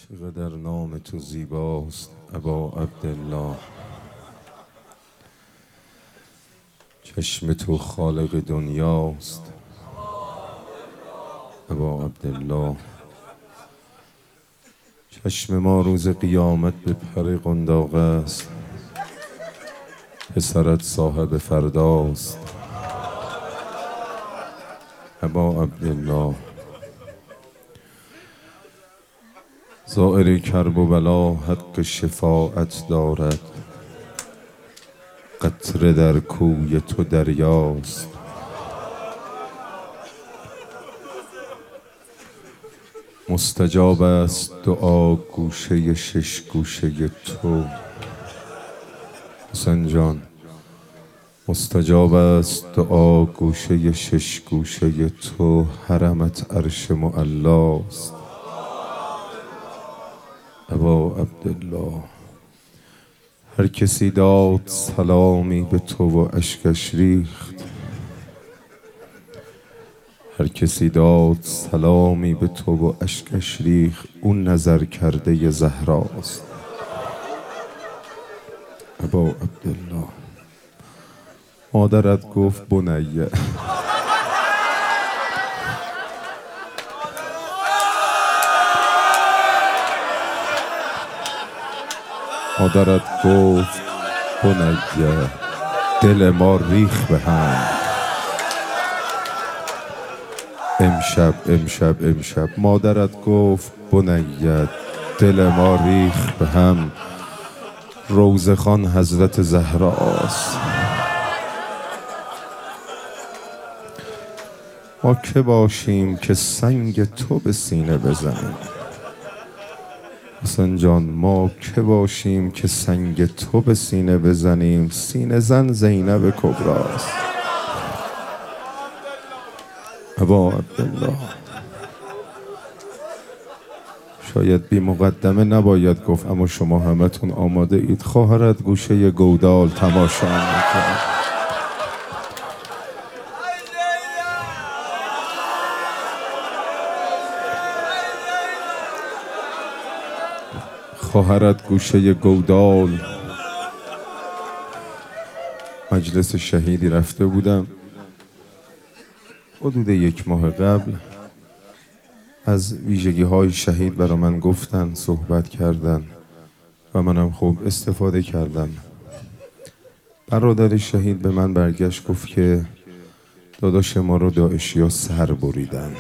چقدر نام تو زیباست ابا عبدالله، چشم تو خالق دنیاست ابا عبدالله. چشم ما روز قیامت به پر قنداق است، پسرت صاحب فرداست ابا عبدالله. زائر کرب و بلا حق شفاعت دارد، قطره در کوی تو دریاست. مستجاب است دعا گوشه شش گوشه تو حسین جان، مستجاب است دعا گوشه شش گوشه تو، حرمت عرش معلاست ابا عبدالله. هر کسی داد سلامی به تو و اشکش ریخت، هر کسی داد سلامی به تو و اشکش ریخت، اون نظر کرده زهراست ابا عبدالله. مادرت گفت بنیه، مادرت گفت بنیه، دل ما ریخ به هم. امشب مادرت گفت بنیه، دل ما ریخ به هم. روضه خوان حضرت زهراست. ما که باشیم که سنگ تو به سینه بزنیم حسین جان، ما که باشیم که سنگ تو به سینه بزنیم. سینه زن زینب کبراست ابا عبدالله. شاید بی مقدمه نباید گفت، اما شما همتون آماده اید خواهرت گوشه گودال تماشا می‌کند. خواهرت گوشه گودال. مجلس شهیدی رفته بودم حدود 1 ماه قبل. از ویژگی های شهید برای من گفتن، صحبت کردن و منم خوب استفاده کردم. برادر شهید به من برگشت گفت که داداش ما رو داعشی‌ها سر بریدن،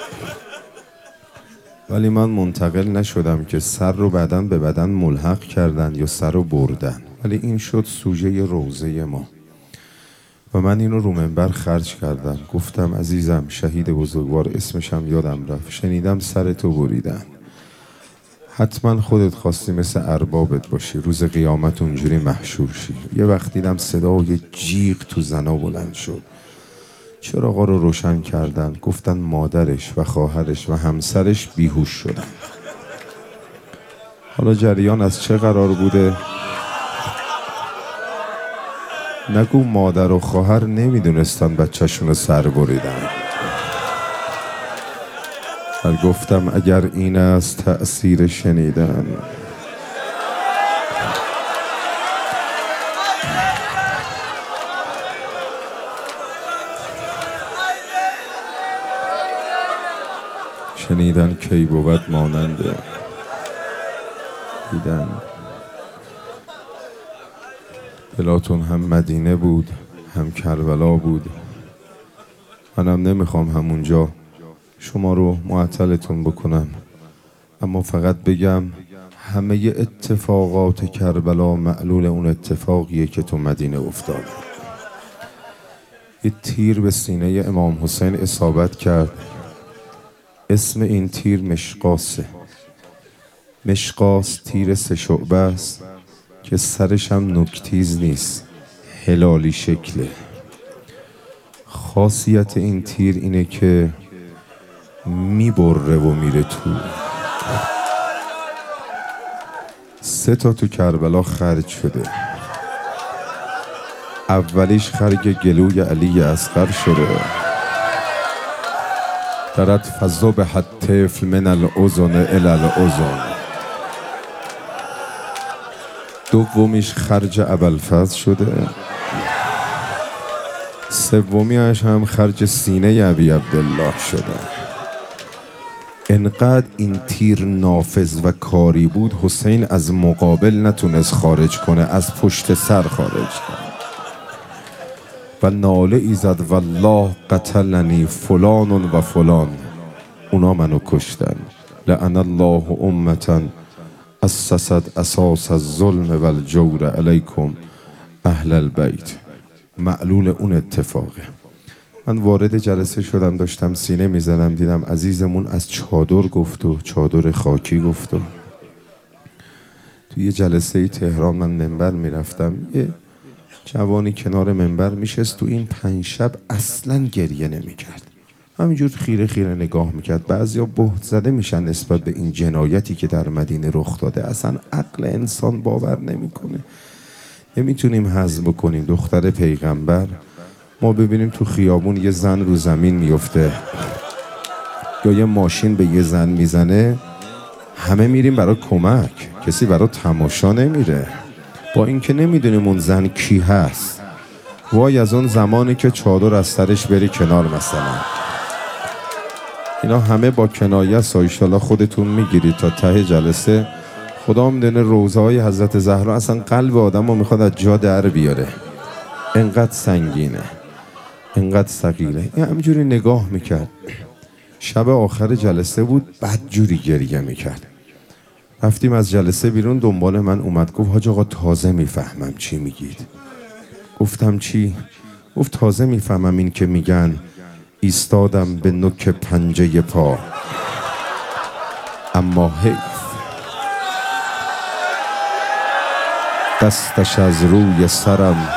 ولی من منتقل نشدم که سر رو بعداً به بدن ملحق کردن یا سر رو بردن، ولی این شد سوژه روضه ما و من اینو رو منبر خرج کردم. گفتم عزیزم شهید بزرگوار، اسمشم یادم رفت، شنیدم سر تو بریدن. حتما خودت خواستی مثل اربابت باشی، روز قیامت اونجوری محشور شی. یه وقت دیدم صدای جیغ تو زنا بلند شد، چراغا رو روشن کردن، گفتن مادرش و خواهرش و همسرش بیهوش شدن. حالا جریان از چه قرار بوده؟ نگو مادر و خواهر نمیدونستن بچه‌شون رو سر بریدن. گفتم اگر این است تأثیر شنیدن، شنیدن کی بود مانند دیدن. دلاتون هم مدینه بود هم کربلا بود. منم نمیخوام همونجا شما رو معطلتون بکنم، اما فقط بگم همه اتفاقات کربلا معلول اون اتفاقیه که تو مدینه افتاد. یه تیر به سینه امام حسین اصابت کرد. اسم این تیر مشقاسه. مشقاس تیر 3 شعبه است که سرش هم نوک‌تیز نیست، هلالی شکله. خاصیت این تیر اینه که میبره و میره تو. 3 تا تو کربلا خرج شده. اولیش خرج گلوی علی اصغر شده. درت فضا به حد طفل من الاذن الی الاذن. دومیش خرج ابوالفضل شده، سومیش هم خرج سینه ابی عبدالله شده. انقدر این تیر نافذ و کاری بود حسین از مقابل نتونست خارج کنه، از پشت سر خارج کرد و ناله ای زد والله قتلنی فلان و فلان، اونا منو کشتن. لعن الله امتا اسست اساس الظلم و الجور علیکم اهل البیت. معلول اون اتفاقه. من وارد جلسه شدم، داشتم سینه میزنم، دیدم عزیزمون از چادر گفت و چادر خاکی گفت. و توی یه جلسه تهران من منبر میرفتم، یه جوانی کنار منبر میشست، تو این 5 شب اصلا گریه نمیکرد، همینجور خیره خیره نگاه میکرد. بعضیا بهت زده میشن نسبت به این جنایتی که در مدینه رخ داده. اصلا عقل انسان باور نمیکنه. نمیتونیم هضم بکنیم دختر پیغمبر، ما ببینیم تو خیابون یه زن رو زمین میفته یا یه ماشین به یه زن میزنه، همه میریم برای کمک، کسی برای تماشا نمیره. با اینکه نمیدونیم اون زن کی هست. وای از اون زمانی که چادر از سرش بری کنار مثلا. اینا همه با کنایه است. ایشالا خودتون میگیرید تا ته جلسه. خدا میدونه روضه های حضرت زهرا اصلا قلب آدم رو میخواد از جا در بیاره. انقدر سنگینه، انقدر ثقیله. این همینجوری نگاه میکرد. شب آخر جلسه بود، بدجوری گریه میکرد. رفتیم از جلسه بیرون، دنبال من اومد، گفت حاج آقا تازه میفهمم چی میگید. گفتم چی؟ گفت تازه میفهمم این که میگن ایستادم به نوک پنجه پا، اما حیف دستش از روی سرم.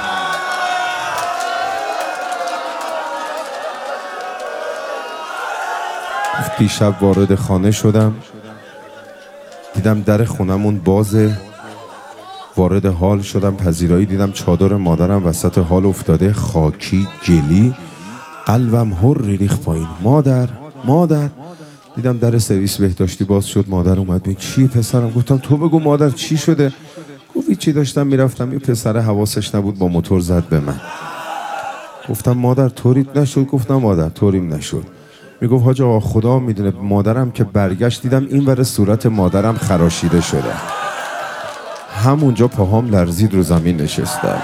دیشب وارد خانه شدم، دیدم در خونمون بازه. وارد حال شدم پذیرایی، دیدم چادر مادرم وسط حال افتاده، خاکی گلی. قلبم هر ریخ پایین. مادر. دیدم در سرویس بهداشتی باز شد، مادر اومد. بگه چی پسرم؟ گفتم تو بگو مادر چی شده؟ گفت چی، داشتم میرفتم یه پسر حواسش نبود با موتور زد به من. گفتم مادر طوریت نشد؟ گفتم مادر طوریم نشد. میگفت حاج آقا خدا میدونه مادرم که برگشت دیدم این ور صورت مادرم خراشیده شده. همونجا پاهام لرزید، رو زمین نشستم.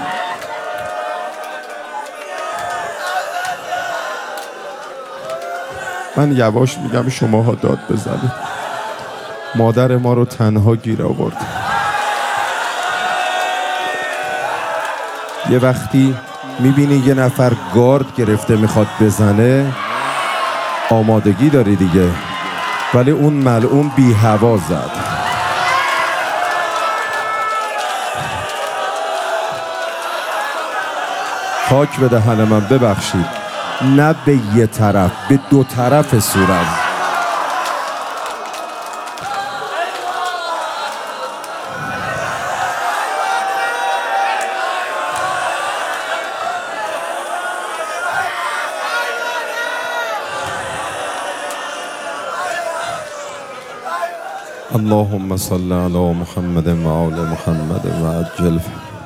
من یواش میگم شماها داد بزنید، مادر ما رو تنها گیر آورد. یه وقتی میبینی یه نفر گارد گرفته میخواد بزنه، آمادگی داری دیگه، ولی اون ملعون بی هوا زد. خاک به دهن من، ببخشید، نه به یه طرف، به 2 طرف صورت. اللهم صل علی محمد و آل محمد و عجل.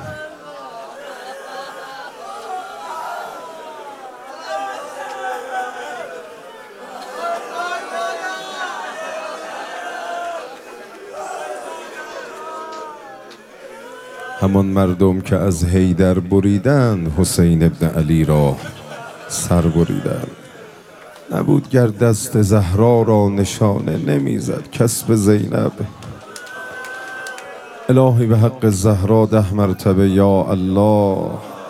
همان مردم که از حیدر بریدن، حسین ابن علی را سر بریدن. نبود گر دست زهرا را نشانه، نمیزد کس به زینب. الهی به حق زهرا 10 مرتبه یا الله.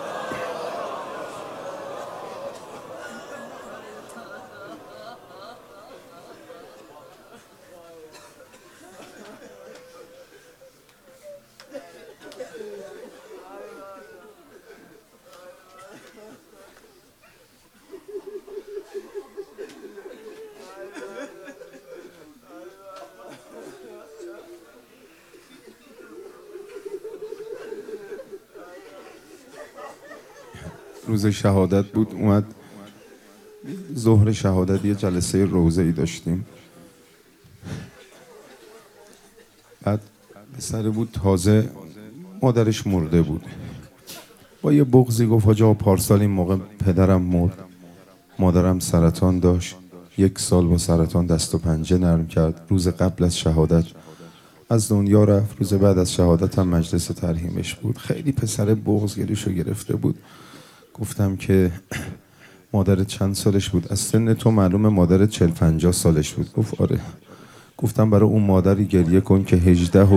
روز شهادت بود، اومد ظهر شهادت یه جلسه روضه‌ای داشتیم. بعد پسر بود تازه مادرش مرده بود. با یه بغضی گفت حاج آقا پارسال این موقع پدرم مرد، مادرم سرطان داشت، 1 سال با سرطان دست و پنجه نرم کرد. روز قبل از شهادت از دنیا رفت، روز بعد از شهادت هم مجلس ترحیمش بود. خیلی پسر بغضگریشو گرفته بود. گفتم که مادرت چند سالش بود؟ از سن تو معلومه مادرت 40-50 سالش بود. گفت آره. گفتم برای اون مادری گریه کن که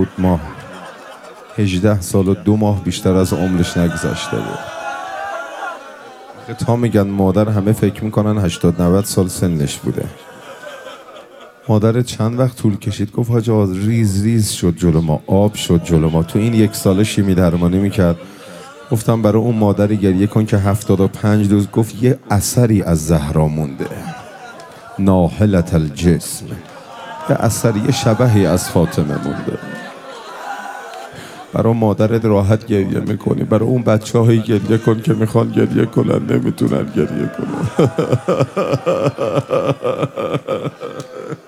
18 سال و 2 ماه بیشتر از عمرش نگذشته بود. تا میگن مادر همه فکر میکنن 80-90 سال سنش بوده. مادر چند وقت طول کشید. گفت حاج آقا ریز شد جلو ما، آب شد جلو ما. تو این 1 ساله شیمی درمانی میکرد. گفتم برای اون مادری گریه کن که 75 روز. گفت یه اثری از زهرا مونده، ناحلت الجسم، یه اثری، یه شبهی از فاطمه مونده. برای مادرت راحت گریه میکنی، برای اون بچه هایی گریه کن که میخوان گریه کنن نمیتونن گریه کنن.